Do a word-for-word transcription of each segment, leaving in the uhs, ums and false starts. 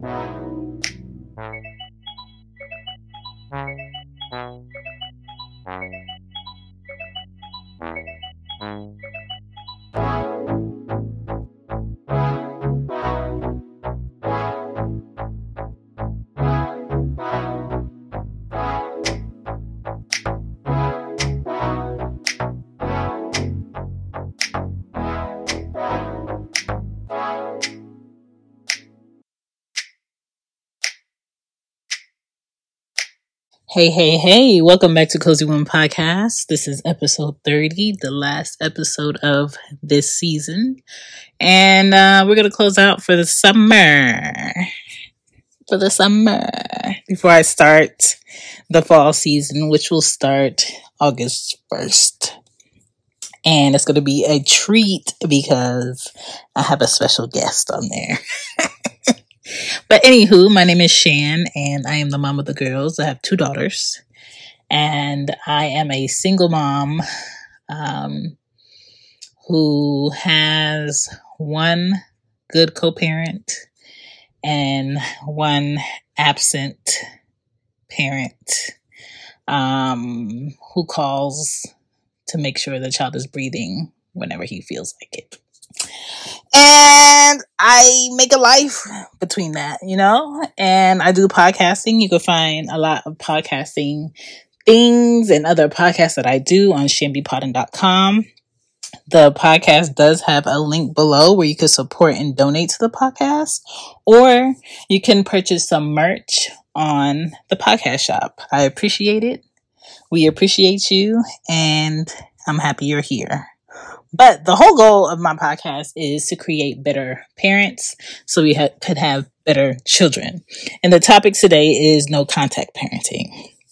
Hey, hey, hey, welcome back to Cozy Woman Podcast. This is episode thirty, the last episode of this season. And uh, we're going to close out for the summer. For the summer. Before I start the fall season, which will start August first. And it's going to be a treat because I have a special guest on there. But anywho, my name is Shan, and I am the mom of the girls. I have two daughters, and I am a single mom um, who has one good co-parent and one absent parent um, who calls to make sure the child is breathing whenever he feels like it. And I make a life between that, you know, and I do podcasting. You can find a lot of podcasting things and other podcasts that I do on shamby podding dot com. The podcast does have a link below where you can support and donate to the podcast, or you can purchase some merch on the podcast shop. I appreciate it. We appreciate you, and I'm happy you're here. But the whole goal of my podcast is to create better parents so we ha- could have better children. And the topic today is no contact parenting.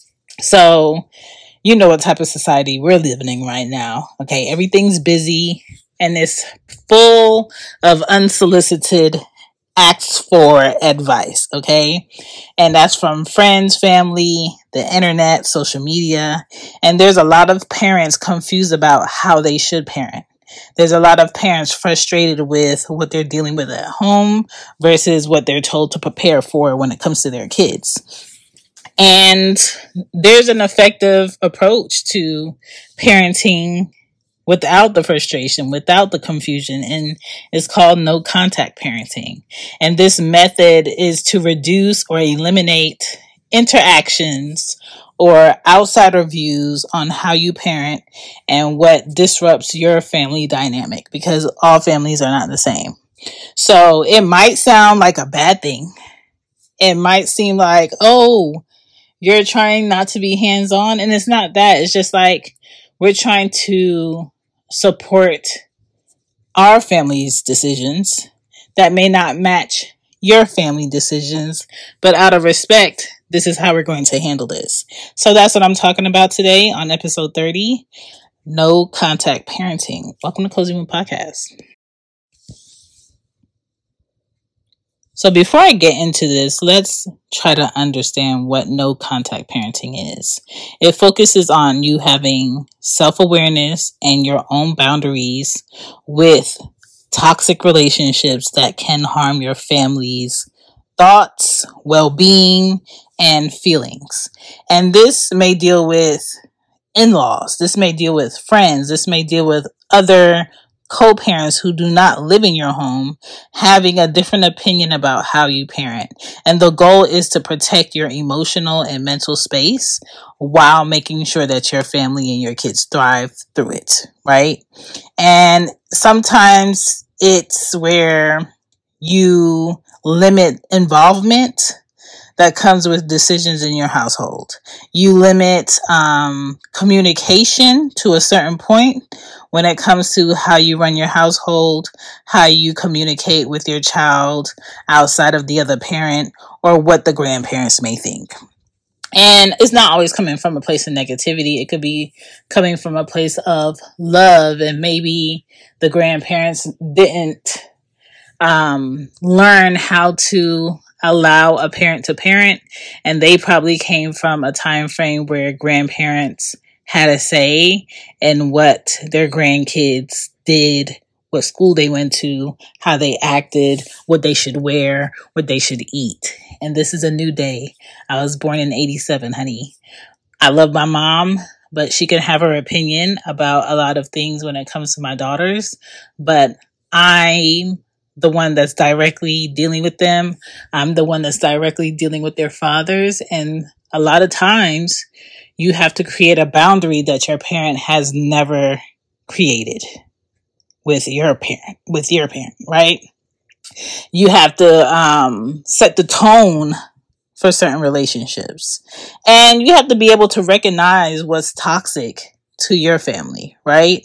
So, you know what type of society we're living in right now. Okay, everything's busy and it's full of unsolicited asks for advice. Okay, and that's from friends, family, the internet, social media. And there's a lot of parents confused about how they should parent. There's a lot of parents frustrated with what they're dealing with at home versus what they're told to prepare for when it comes to their kids. And there's an effective approach to parenting without the frustration, without the confusion, and it's called no contact parenting. And this method is to reduce or eliminate interactions or outsider views on how you parent and what disrupts your family dynamic, because all families are not the same. So it might sound like a bad thing. It might seem like, oh, you're trying not to be hands-on. And it's not that. It's just like we're trying to support our family's decisions that may not match your family decisions, but out of respect, this is how we're going to handle this. So that's what I'm talking about today on episode thirty, no contact parenting. Welcome to Cozy Woman Podcast. So before I get into this, let's try to understand what no contact parenting is. It focuses on you having self-awareness and your own boundaries with toxic relationships that can harm your family's thoughts, well-being, and feelings. And this may deal with in-laws. This may deal with friends. This may deal with other co-parents who do not live in your home having a different opinion about how you parent. And the goal is to protect your emotional and mental space while making sure that your family and your kids thrive through it, right? And sometimes it's where you limit involvement that comes with decisions in your household. You limit um, communication to a certain point when it comes to how you run your household, how you communicate with your child outside of the other parent, or what the grandparents may think. And it's not always coming from a place of negativity. It could be coming from a place of love, and maybe the grandparents didn't um, learn how to allow a parent to parent, and they probably came from a time frame where grandparents had a say in what their grandkids did what school they went to, how they acted, what they should wear, what they should eat. And this is a new day. I was born in eighty-seven, honey. I love my mom, but she can have her opinion about a lot of things when it comes to my daughters. But I'm the one that's directly dealing with them. I'm the one that's directly dealing with their fathers. And a lot of times you have to create a boundary that your parent has never created with your parent, with your parent, right? You have to um, set the tone for certain relationships. And you have to be able to recognize what's toxic to your family, right?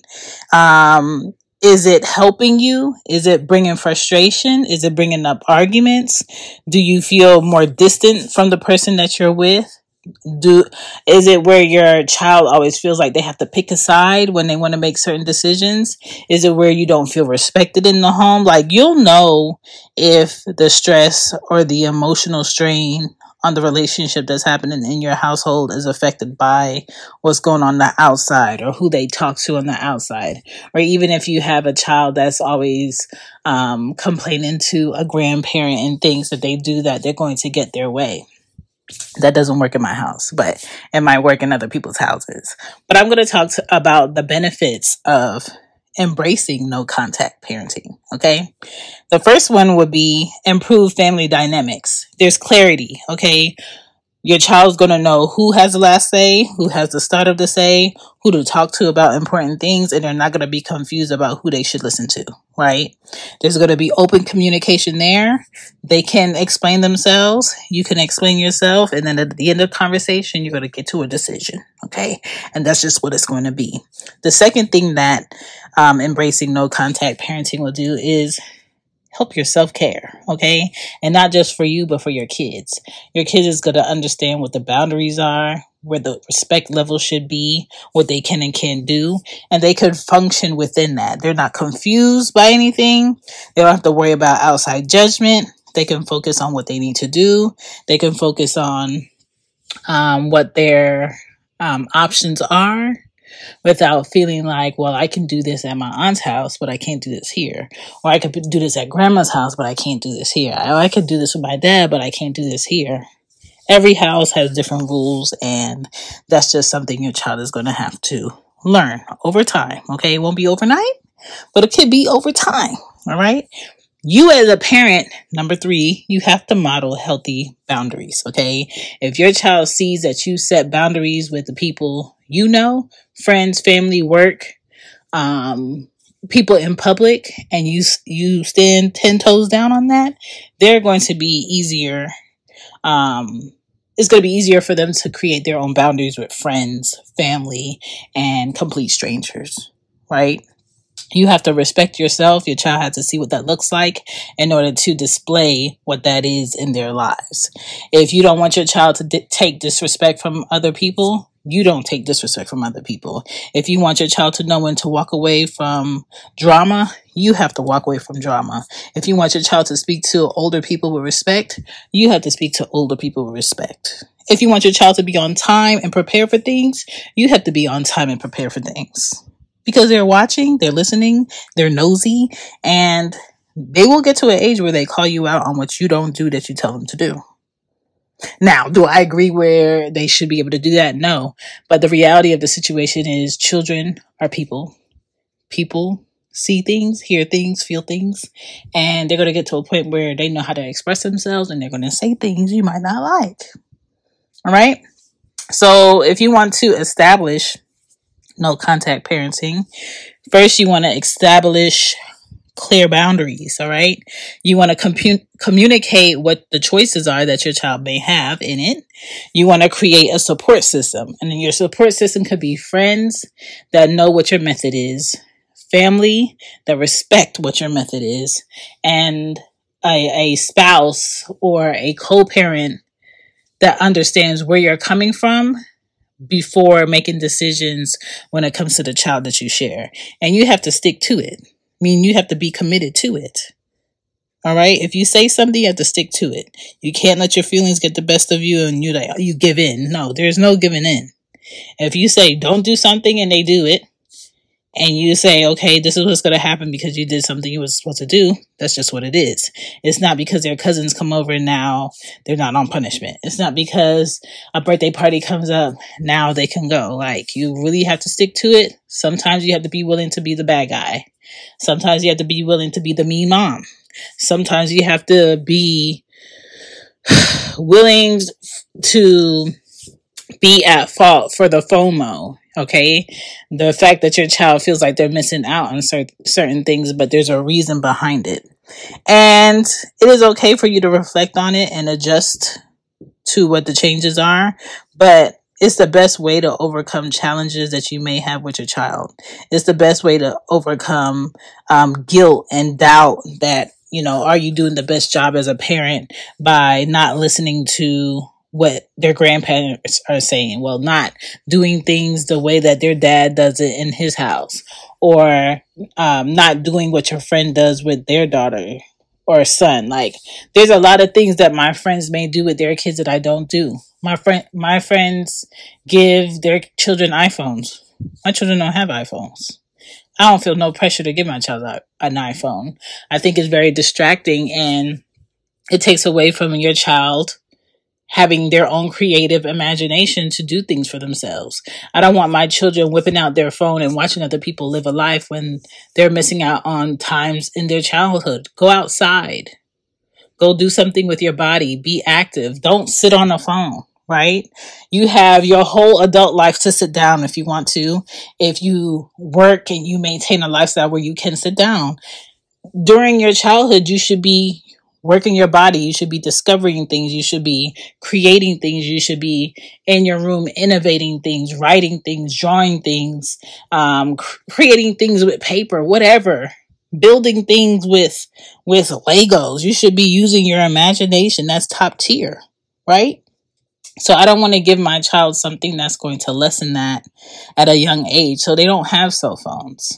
Um, is it helping you? Is it bringing frustration? Is it bringing up arguments? Do you feel more distant from the person that you're with? Do is it where your child always feels like they have to pick a side when they want to make certain decisions? Is it where you don't feel respected in the home? Like, you'll know if the stress or the emotional strain on the relationship that's happening in your household is affected by what's going on the outside or who they talk to on the outside. Or even if you have a child that's always um, complaining to a grandparent and thinks that they do that, they're going to get their way. That doesn't work in my house, but it might work in other people's houses. But I'm going to talk to, about the benefits of embracing no contact parenting. Okay. The first one would be improved family dynamics. There's clarity. Okay. Your child's going to know who has the last say, who has the start of the say, who to talk to about important things, and they're not going to be confused about who they should listen to, right? There's going to be open communication there. They can explain themselves. You can explain yourself. And then at the end of the conversation, you're going to get to a decision, okay? And that's just what it's going to be. The second thing that um, embracing no contact parenting will do is help your self-care, okay? And not just for you, but for your kids. Your kids is going to understand what the boundaries are, where the respect level should be, what they can and can't do, and they could function within that. They're not confused by anything. They don't have to worry about outside judgment. They can focus on what they need to do. They can focus on um, what their um, options are, without feeling like, well, I can do this at my aunt's house, but I can't do this here. Or I could do this at grandma's house, but I can't do this here. Or I could do this with my dad, but I can't do this here. Every house has different rules, and that's just something your child is going to have to learn over time. Okay, it won't be overnight, but it could be over time. All right. You as a parent, number three, you have to model healthy boundaries, okay? If your child sees that you set boundaries with the people you know, friends, family, work, um, people in public, and you you stand ten toes down on that, they're going to be easier. Um, it's going to be easier for them to create their own boundaries with friends, family, and complete strangers, right? You have to respect yourself. Your child has to see what that looks like in order to display what that is in their lives. If you don't want your child to di- take disrespect from other people, you don't take disrespect from other people. If you want your child to know when to walk away from drama, you have to walk away from drama. If you want your child to speak to older people with respect, you have to speak to older people with respect. If you want your child to be on time and prepare for things, you have to be on time and prepare for things. Because they're watching, they're listening, they're nosy, and they will get to an age where they call you out on what you don't do that you tell them to do. Now, do I agree where they should be able to do that? No. But the reality of the situation is children are people. People see things, hear things, feel things, and they're going to get to a point where they know how to express themselves, and they're going to say things you might not like. All right? So if you want to establish no contact parenting, first you want to establish clear boundaries. All right. You want to compu- communicate what the choices are that your child may have in it. You want to create a support system, and then your support system could be friends that know what your method is, family that respect what your method is, and a, a spouse or a co-parent that understands where you're coming from before making decisions when it comes to the child that you share. And you have to stick to it. I mean, you have to be committed to it. All right. If you say something, you have to stick to it. You can't let your feelings get the best of you and you like, you give in. No, there's no giving in. If you say don't do something and they do it, and you say, okay, this is what's going to happen because you did something you were supposed to do, that's just what it is. It's not because their cousins come over and now they're not on punishment. It's not because a birthday party comes up, now they can go. Like, you really have to stick to it. Sometimes you have to be willing to be the bad guy. Sometimes you have to be willing to be the mean mom. Sometimes you have to be willing to be at fault for the FOMO. Okay, the fact that your child feels like they're missing out on cer- certain things, but there's a reason behind it. And it is okay for you to reflect on it and adjust to what the changes are, but it's the best way to overcome challenges that you may have with your child. It's the best way to overcome um, guilt and doubt that, you know, are you doing the best job as a parent by not listening to what their grandparents are saying? Well, not doing things the way that their dad does it in his house, or um, not doing what your friend does with their daughter or son. Like, there's a lot of things that my friends may do with their kids that I don't do. My friend, my friends give their children iPhones. My children don't have iPhones. I don't feel no pressure to give my child an iPhone. I think it's very distracting, and it takes away from your child having their own creative imagination to do things for themselves. I don't want my children whipping out their phone and watching other people live a life when they're missing out on times in their childhood. Go outside. Go do something with your body. Be active. Don't sit on the phone, right? You have your whole adult life to sit down if you want to. If you work and you maintain a lifestyle where you can sit down. During your childhood, you should be working your body. You should be discovering things. You should be creating things. You should be in your room innovating things, writing things, drawing things, um, cr- creating things with paper, whatever, building things with, with Legos. You should be using your imagination. That's top tier, right? So I don't want to give my child something that's going to lessen that at a young age. So they don't have cell phones.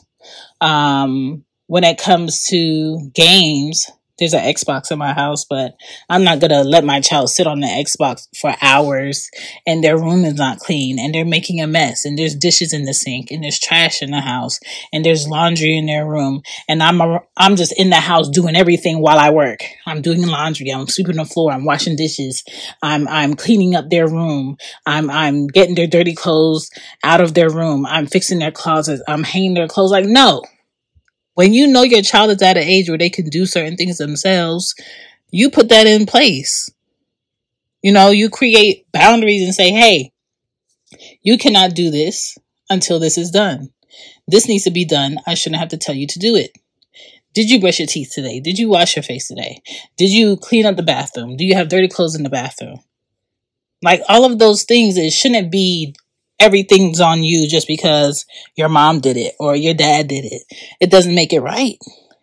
Um, when it comes to games, there's an Xbox in my house, but I'm not going to let my child sit on the Xbox for hours and their room is not clean and they're making a mess and there's dishes in the sink and there's trash in the house and there's laundry in their room. And I'm a, I'm just in the house doing everything while I work. I'm doing laundry. I'm sweeping the floor. I'm washing dishes. I'm, I'm cleaning up their room. I'm, I'm getting their dirty clothes out of their room. I'm fixing their closets. I'm hanging their clothes. Like, no. When you know your child is at an age where they can do certain things themselves, you put that in place. You know, you create boundaries and say, hey, you cannot do this until this is done. This needs to be done. I shouldn't have to tell you to do it. Did you brush your teeth today? Did you wash your face today? Did you clean up the bathroom? Do you have dirty clothes in the bathroom? Like, all of those things, it shouldn't be everything's on you just because your mom did it or your dad did it. It doesn't make it right.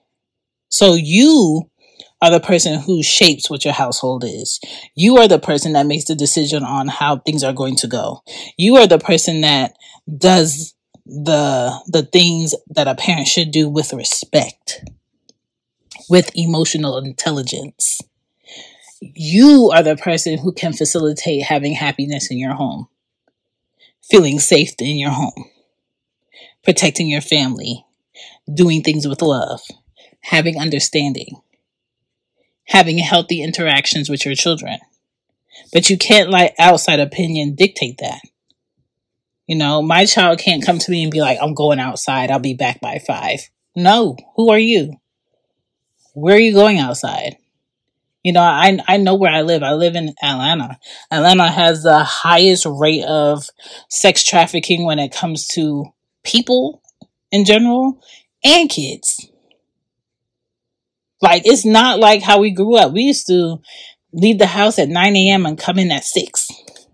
So you are the person who shapes what your household is. You are the person that makes the decision on how things are going to go. You are the person that does the the things that a parent should do with respect, with emotional intelligence. You are the person who can facilitate having happiness in your home. Feeling safe in your home, protecting your family, doing things with love, having understanding, having healthy interactions with your children. But you can't let outside opinion dictate that. You know, my child can't come to me and be like, I'm going outside. I'll be back by five. No, who are you? Where are you going outside? You know, I I know where I live. I live in Atlanta. Atlanta has the highest rate of sex trafficking when it comes to people in general and kids. Like, it's not like how we grew up. We used to leave the house at nine a.m. and come in at six.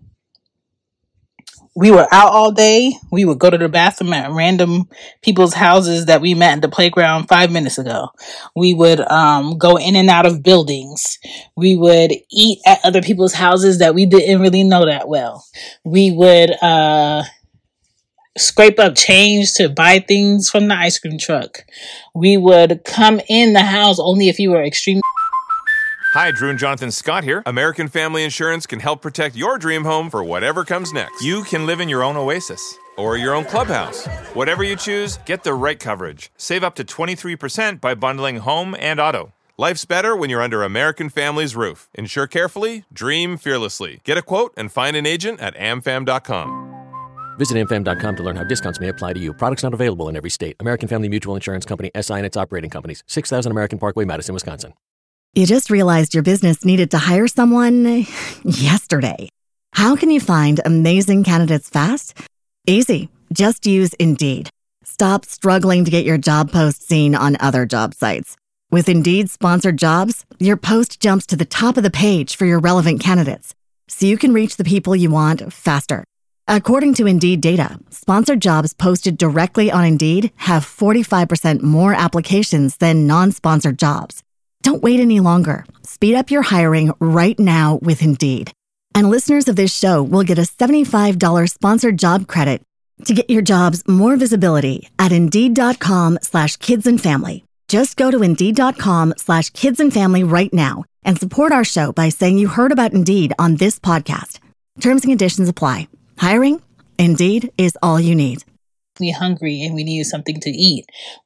We were out all day. We would go to the bathroom at random people's houses that we met at the playground five minutes ago. We would um, go in and out of buildings. We would eat at other people's houses that we didn't really know that well. We would uh, scrape up change to buy things from the ice cream truck. We would come in the house only if you were extremely... Hi, Drew and Jonathan Scott here. American Family Insurance can help protect your dream home for whatever comes next. You can live in your own oasis. or your own clubhouse. Whatever you choose, get the right coverage. Save up to twenty-three percent by bundling home and auto. Life's better when you're under American Family's roof. Insure carefully, dream fearlessly. Get a quote and find an agent at a m fam dot com. Visit a m fam dot com to learn how discounts may apply to you. Products not available in every state. American Family Mutual Insurance Company, S I and its operating companies. six thousand American Parkway, Madison, Wisconsin. You just realized your business needed to hire someone yesterday. How can you find amazing candidates fast? Easy. Just use Indeed. Stop struggling to get your job post seen on other job sites. With Indeed sponsored jobs, your post jumps to the top of the page for your relevant candidates, so you can reach the people you want faster. According to Indeed data, sponsored jobs posted directly on Indeed have forty-five percent more applications than non-sponsored jobs. Don't wait any longer. Speed up your hiring right now with Indeed. And listeners of this show will get a seventy-five dollars sponsored job credit to get your jobs more visibility at Indeed.com slash kids and family. Just go to Indeed.com slash kids and family right now and support our show by saying you heard about Indeed on this podcast. Terms and conditions apply. Hiring? Indeed is all you need. We hungry and we needed something to eat.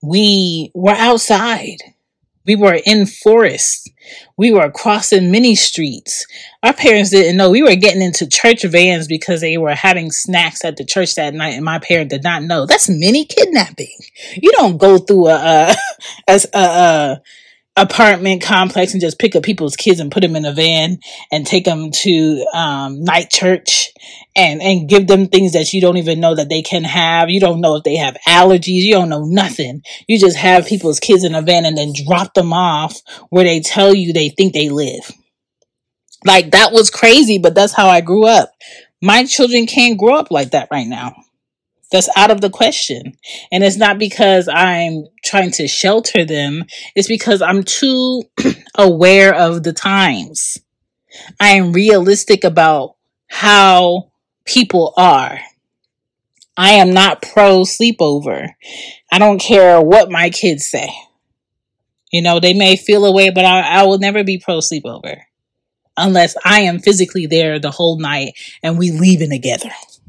We were outside. We were in forests. We were crossing many streets. Our parents didn't know. We were getting into church vans because they were having snacks at the church that night, and my parent did not know. That's mini kidnapping. You don't go through a, a, a, a, a apartment complex and just pick up people's kids and put them in a van and take them to um, night church and, and give them things that you don't even know that they can have. You don't know if they have allergies. You don't know nothing. You just have people's kids in a van and then drop them off where they tell you they think they live. Like, that was crazy, but that's how I grew up. My children can't grow up like that right now. That's out of the question. And it's not because I'm trying to shelter them. It's because I'm too aware of the times. I am realistic about how people are. I am not pro sleepover. I don't care what my kids say. You know, they may feel a way, but I, I will never be pro sleepover unless I am physically there the whole night and we leaving together.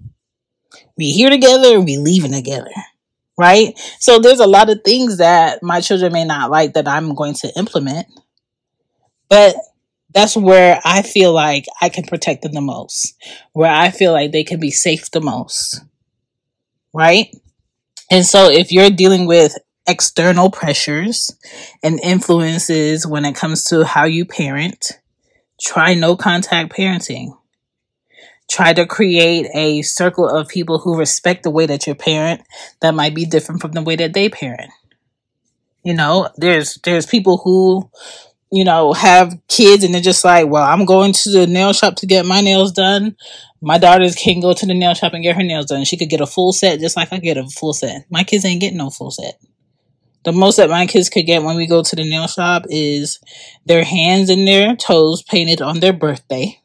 We here together and we leaving together, right? So there's a lot of things that my children may not like that I'm going to implement, but that's where I feel like I can protect them the most, where I feel like they can be safe the most, right? And so if you're dealing with external pressures and influences when it comes to how you parent, try no contact parenting. Try to create a circle of people who respect the way that you parent that might be different from the way that they parent. You know, there's there's people who, you know, have kids and they're just like, well, I'm going to the nail shop to get my nails done. My daughters can go to the nail shop and get her nails done. She could get a full set just like I get a full set. My kids ain't getting no full set. The most that my kids could get when we go to the nail shop is their hands and their toes painted on their birthday.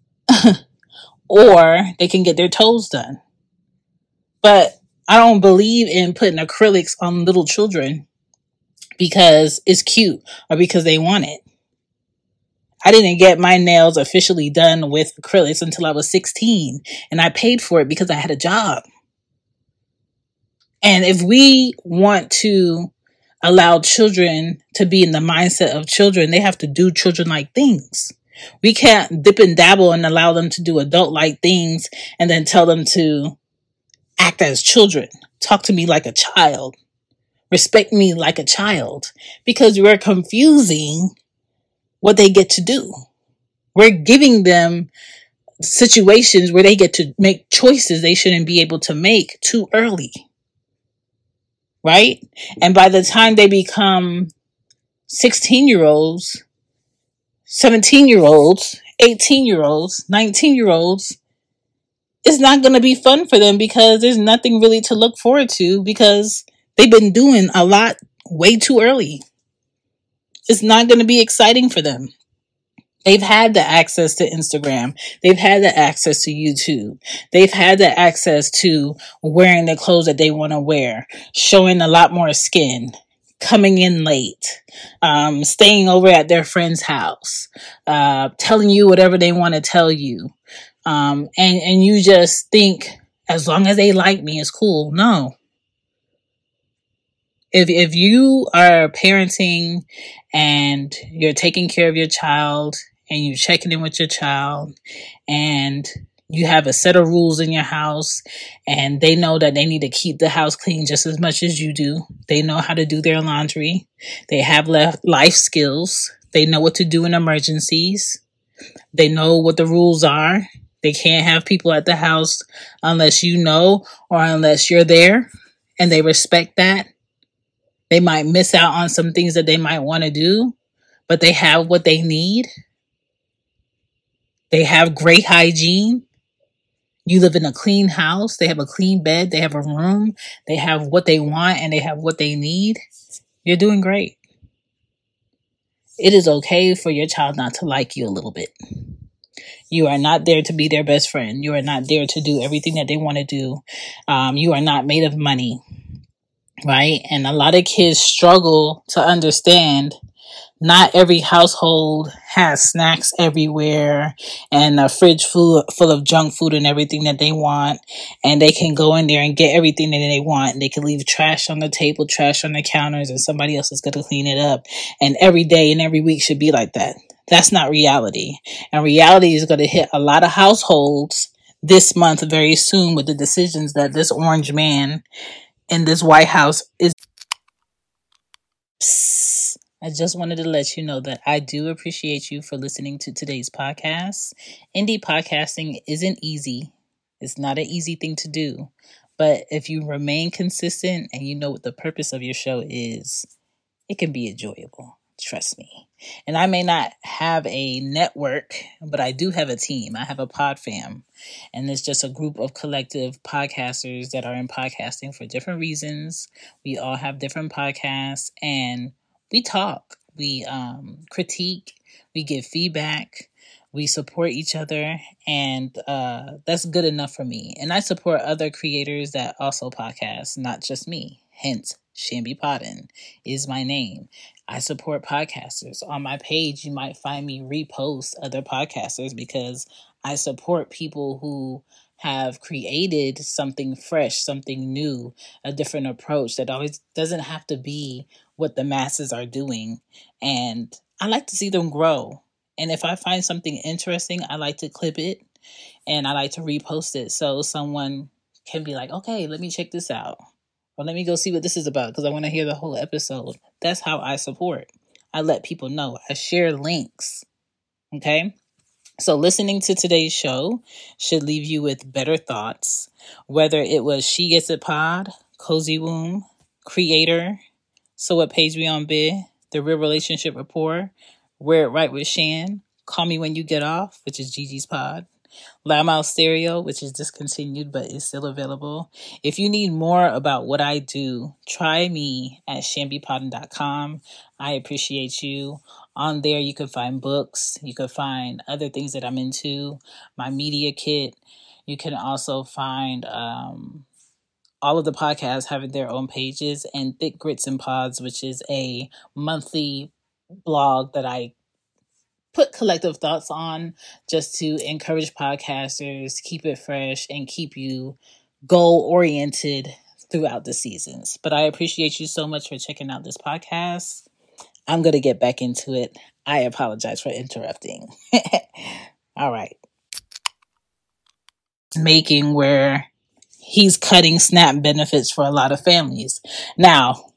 Or they can get their toes done. But I don't believe in putting acrylics on little children because it's cute or because they want it. I didn't get my nails officially done with acrylics until I was sixteen, and I paid for it because I had a job. And if we want to allow children to be in the mindset of children, they have to do children-like things. We can't dip and dabble and allow them to do adult-like things and then tell them to act as children. Talk to me like a child. Respect me like a child. Because we're confusing what they get to do. We're giving them situations where they get to make choices they shouldn't be able to make too early. Right? And by the time they become sixteen-year-olds, seventeen-year-olds, eighteen-year-olds, nineteen-year-olds, it's not going to be fun for them because there's nothing really to look forward to because they've been doing a lot way too early. It's not going to be exciting for them. They've had the access to Instagram. They've had the access to YouTube. They've had the access to wearing the clothes that they want to wear, showing a lot more skin, coming in late, um, staying over at their friend's house, uh, telling you whatever they want to tell you. Um, and, and you just think As long as they like me, it's cool. No. If if you are parenting and you're taking care of your child and you're checking in with your child and you have a set of rules in your house and they know that they need to keep the house clean just as much as you do. They know how to do their laundry. They have left life skills. They know what to do in emergencies. They know what the rules are. They can't have people at the house unless you know or unless you're there, and they respect that. They might miss out on some things that they might want to do, but they have what they need. They have great hygiene. You live in a clean house. They have a clean bed. They have a room. They have what they want and they have what they need. You're doing great. It is okay for your child not to like you a little bit. You are not there to be their best friend. You are not there to do everything that they want to do. Um, you are not made of money, right? And a lot of kids struggle to understand not every household has snacks everywhere and a fridge full, full of junk food and everything that they want. And they can go in there and get everything that they want. And they can leave trash on the table, trash on the counters, and somebody else is going to clean it up. And every day and every week should be like that. That's not reality. And reality is going to hit a lot of households this month very soon with the decisions that this orange man in this White House is. Psst. I just wanted to let you know that I do appreciate you for listening to today's podcast. Indie podcasting isn't easy. It's not an easy thing to do. But if you remain consistent and you know what the purpose of your show is, it can be enjoyable. Trust me. And I may not have a network, but I do have a team. I have a pod fam. And it's just a group of collective podcasters that are in podcasting for different reasons. We all have different podcasts and we talk, we um, critique, we give feedback, we support each other, and uh, that's good enough for me. And I support other creators that also podcast, not just me. Hence, Shambi Poddin is my name. I support podcasters. On my page, you might find me repost other podcasters because I support people who have created something fresh, something new, a different approach that always doesn't have to be what the masses are doing. And I like to see them grow. And if I find something interesting, I like to clip it and I like to repost it so someone can be like, okay, let me check this out. Or let me go see what this is about because I want to hear the whole episode. That's how I support. I let people know. I share links. Okay? So listening to today's show should leave you with better thoughts, whether it was She Gets It Pod, Cozy Womb, Creator, So What Page We On Bid, The Real Relationship Rapport, Wear It Right with Shan, Call Me When You Get Off, which is Gigi's pod, Loudmouth Stereo, which is discontinued but is still available. If you need more about what I do, try me at shambi poddin dot com. I appreciate you. On there, you can find books. You can find other things that I'm into, my media kit. You can also find um, all of the podcasts having their own pages, and Thick Grits and Pods, which is a monthly blog that I put collective thoughts on just to encourage podcasters, keep it fresh, and keep you goal-oriented throughout the seasons. But I appreciate you so much for checking out this podcast. I'm going to get back into it. I apologize for interrupting. All right. Making where he's cutting SNAP benefits for a lot of families. Now,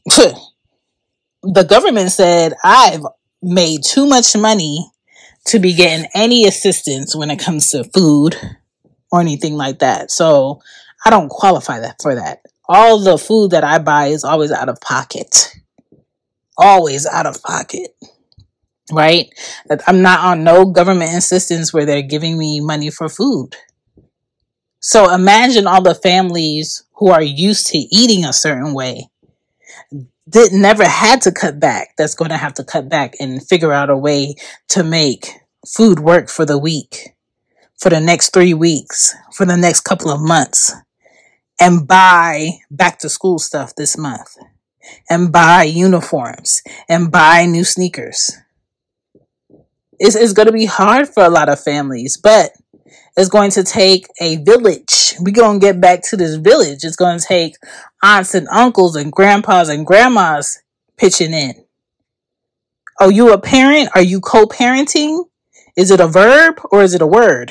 the government said I've made too much money to be getting any assistance when it comes to food or anything like that. So I don't qualify that for that. All the food that I buy is always out of pocket. Always out of pocket. Right? That I'm not on no government assistance where they're giving me money for food. So imagine all the families who are used to eating a certain way did never had to cut back. That's going to have to cut back and figure out a way to make food work for the week, for the next three weeks, for the next couple of months, and buy back to school stuff this month, and buy uniforms, and buy new sneakers. It's, it's going to be hard for a lot of families, but It's going to take a village. We're going to get back to this village. It's going to take aunts and uncles and grandpas and grandmas pitching in. Are you a parent? Are you co-parenting? Is it a verb or is it a word?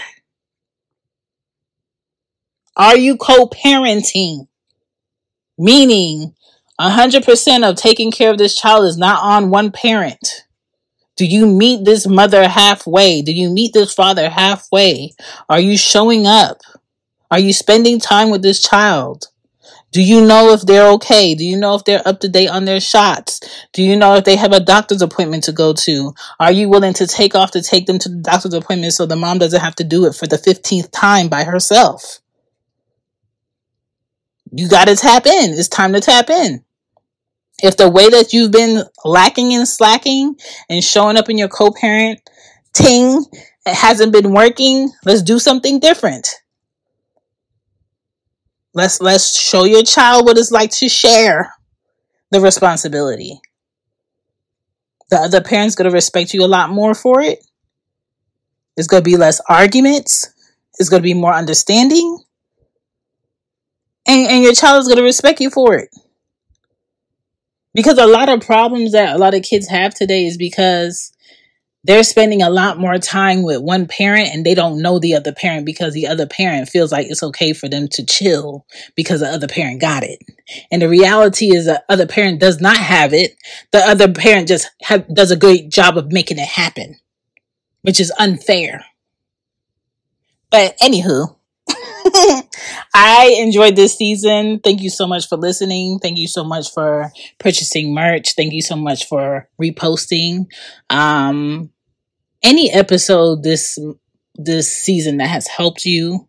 Are you co-parenting? Meaning one hundred percent of taking care of this child is not on one parent. Do you meet this mother halfway? Do you meet this father halfway? Are you showing up? Are you spending time with this child? Do you know if they're okay? Do you know if they're up to date on their shots? Do you know if they have a doctor's appointment to go to? Are you willing to take off to take them to the doctor's appointment so the mom doesn't have to do it for the fifteenth time by herself? You got to tap in. It's time to tap in. If the way that you've been lacking and slacking and showing up in your co-parenting hasn't been working, let's do something different. Let's let's show your child what it's like to share the responsibility. The other parent's going to respect you a lot more for it. It's going to be less arguments. It's going to be more understanding. And, and your child is going to respect you for it. Because a lot of problems that a lot of kids have today is because they're spending a lot more time with one parent and they don't know the other parent because the other parent feels like it's okay for them to chill because the other parent got it. And the reality is the other parent does not have it. The other parent just have, does a great job of making it happen, which is unfair. But anywho, I enjoyed this season. Thank you so much for listening. Thank you so much for purchasing merch. Thank you so much for reposting. Um, any episode this this season that has helped you,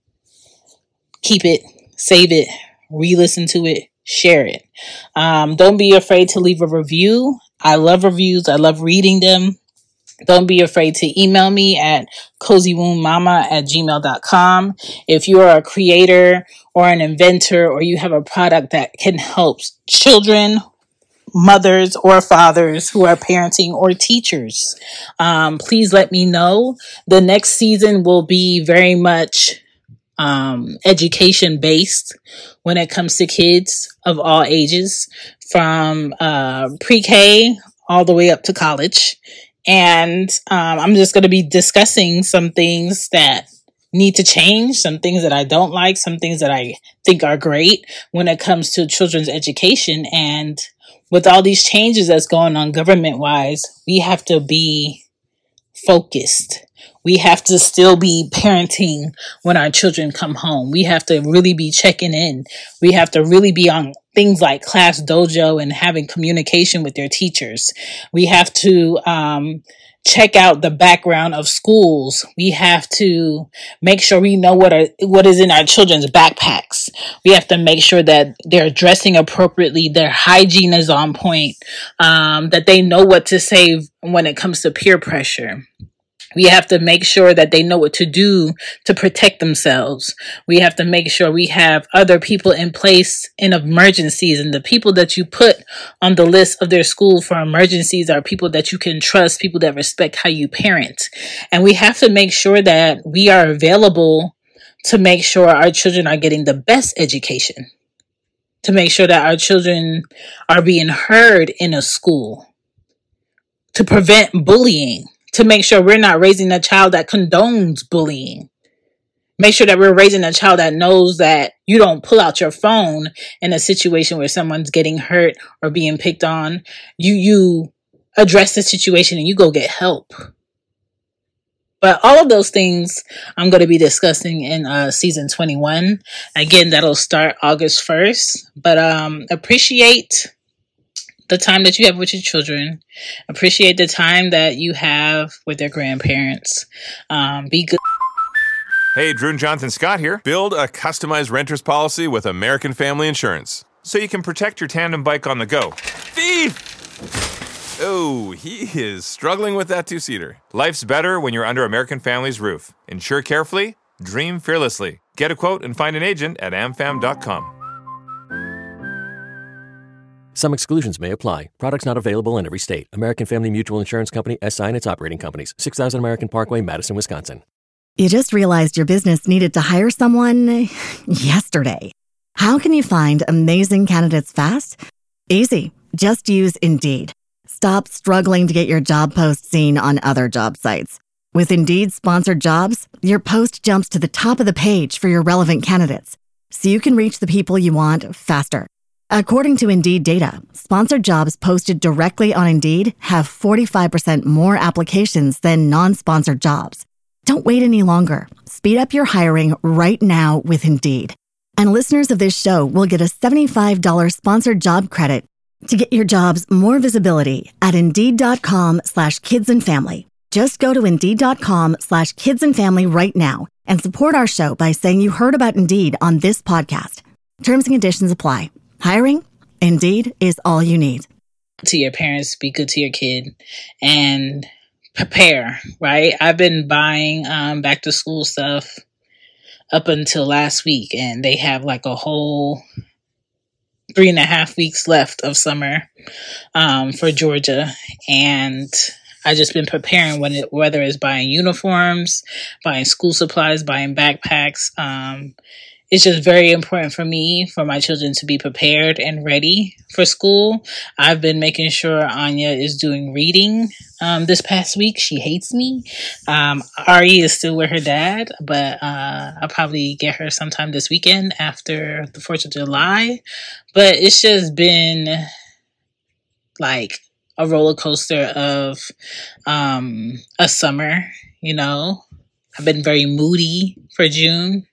keep it, save it, re-listen to it, share it. Um, don't be afraid to leave a review. I love reviews. I love reading them. Don't be afraid to email me at cozywombmama at gmail dot com. If you are a creator or an inventor or you have a product that can help children, mothers or fathers who are parenting or teachers, um, please let me know. The next season will be very much um, education based when it comes to kids of all ages, from uh, pre-K all the way up to college. And um, I'm just going to be discussing some things that need to change, some things that I don't like, some things that I think are great when it comes to children's education. And with all these changes that's going on government-wise, we have to be focused. We have to still be parenting when our children come home. We have to really be checking in. We have to really be on things like Class Dojo and having communication with their teachers. We have to um, check out the background of schools. We have to make sure we know what are what is in our children's backpacks. We have to make sure that they're dressing appropriately, their hygiene is on point, um, that they know what to say when it comes to peer pressure. We have to make sure that they know what to do to protect themselves. We have to make sure we have other people in place in emergencies, and the people that you put on the list of their school for emergencies are people that you can trust, people that respect how you parent. And we have to make sure that we are available to make sure our children are getting the best education, to make sure that our children are being heard in a school, to prevent bullying, to make sure we're not raising a child that condones bullying. Make sure that we're raising a child that knows that you don't pull out your phone in a situation where someone's getting hurt or being picked on. You, you address the situation and you go get help. But all of those things I'm going to be discussing in uh, season twenty-one. Again, that'll start August first. But um, appreciate the time that you have with your children. Appreciate the time that you have with their grandparents. Um, be good. Hey, Drew and Jonathan Scott here. Build a customized renter's policy with American Family Insurance so you can protect your tandem bike on the go. Thief! Oh, he is struggling with that two-seater. Life's better when you're under American Family's roof. Insure carefully, dream fearlessly. Get a quote and find an agent at am fam dot com. Some exclusions may apply. Products not available in every state. American Family Mutual Insurance Company, S I and its operating companies. six thousand American Parkway, Madison, Wisconsin. You just realized your business needed to hire someone yesterday. How can you find amazing candidates fast? Easy. Just use Indeed. Stop struggling to get your job post seen on other job sites. With Indeed sponsored jobs, your post jumps to the top of the page for your relevant candidates, so you can reach the people you want faster. According to Indeed data, sponsored jobs posted directly on Indeed have forty-five percent more applications than non-sponsored jobs. Don't wait any longer. Speed up your hiring right now with Indeed. And listeners of this show will get a seventy-five dollars sponsored job credit to get your jobs more visibility at Indeed.com slash kids and family. Just go to Indeed.com slash kids and family right now and support our show by saying you heard about Indeed on this podcast. Terms and conditions apply. Hiring? Indeed is all you need. To your parents, be good to your kid, and prepare, right? I've been buying um, back to school stuff up until last week, and they have like a whole three and a half weeks left of summer um, for Georgia. And I just been preparing, when it, whether it's buying uniforms, buying school supplies, buying backpacks. Um, It's just very important for me, for my children to be prepared and ready for school. I've been making sure Anya is doing reading um, this past week. She hates me. Um, Ari is still with her dad, but uh, I'll probably get her sometime this weekend after the fourth of July. But it's just been like a roller coaster of um, a summer, you know. I've been very moody for June.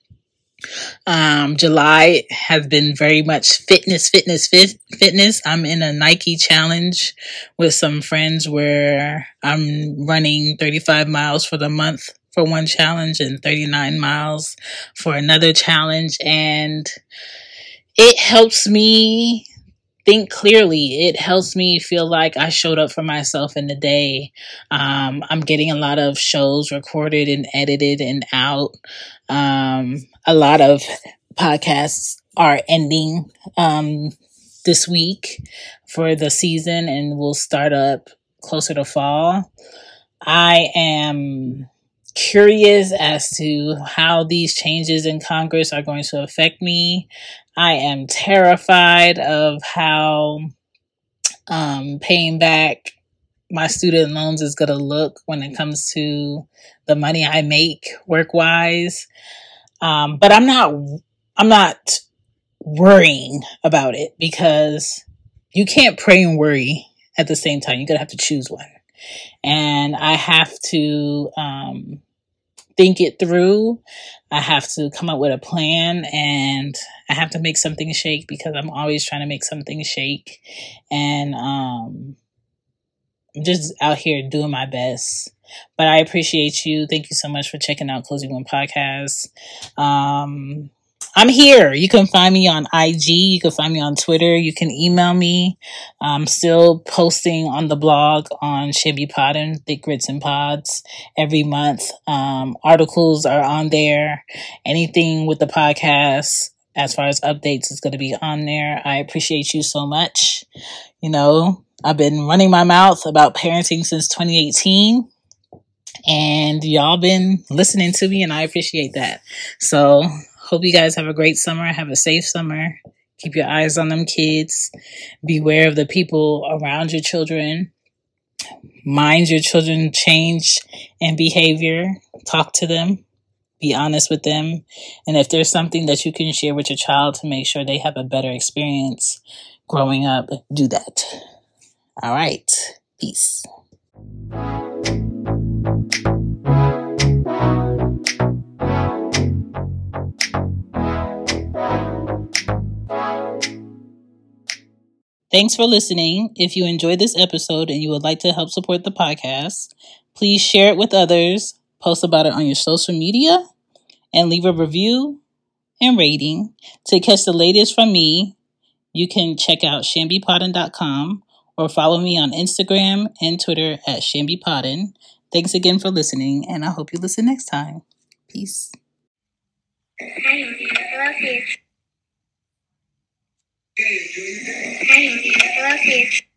Um, July has been very much fitness, fitness, fit, fitness. I'm in a Nike challenge with some friends where I'm running thirty-five miles for the month for one challenge and thirty-nine miles for another challenge. And it helps me think clearly. It helps me feel like I showed up for myself in the day. Um, I'm getting a lot of shows recorded and edited and out. Um, a lot of podcasts are ending um, this week for the season, and will start up closer to fall. I am curious as to how these changes in Congress are going to affect me. I am terrified of how um, paying back my student loans is going to look when it comes to the money I make work-wise. Um, but I'm not, I'm not worrying about it, because you can't pray and worry at the same time. You're going to have to choose one. And I have to um, think it through. I have to come up with a plan, and I have to make something shake, because I'm always trying to make something shake. And um, I'm just out here doing my best. But I appreciate you. Thank you so much for checking out Cozy One Podcast. Um, I'm here. You can find me on I G. You can find me on Twitter. You can email me. I'm still posting on the blog on Shambi Podden, Thick Grits and Pods, every month. Um, articles are on there. Anything with the podcast, as far as updates, is going to be on there. I appreciate you so much. You know, I've been running my mouth about parenting since twenty eighteen. And y'all been listening to me, and I appreciate that. So hope you guys have a great summer. Have a safe summer. Keep your eyes on them kids. Beware of the people around your children. Mind your children change and behavior. Talk to them. Be honest with them. And if there's something that you can share with your child to make sure they have a better experience growing up, do that. All right. Peace. Thanks for listening. If you enjoyed this episode and you would like to help support the podcast, please share it with others, post about it on your social media, and leave a review and rating. To catch the latest from me, you can check out Shambi Podden dot com or follow me on Instagram and Twitter at Shambi Podden. Thanks again for listening, and I hope you listen next time. Peace. I love you. I love you. I love you.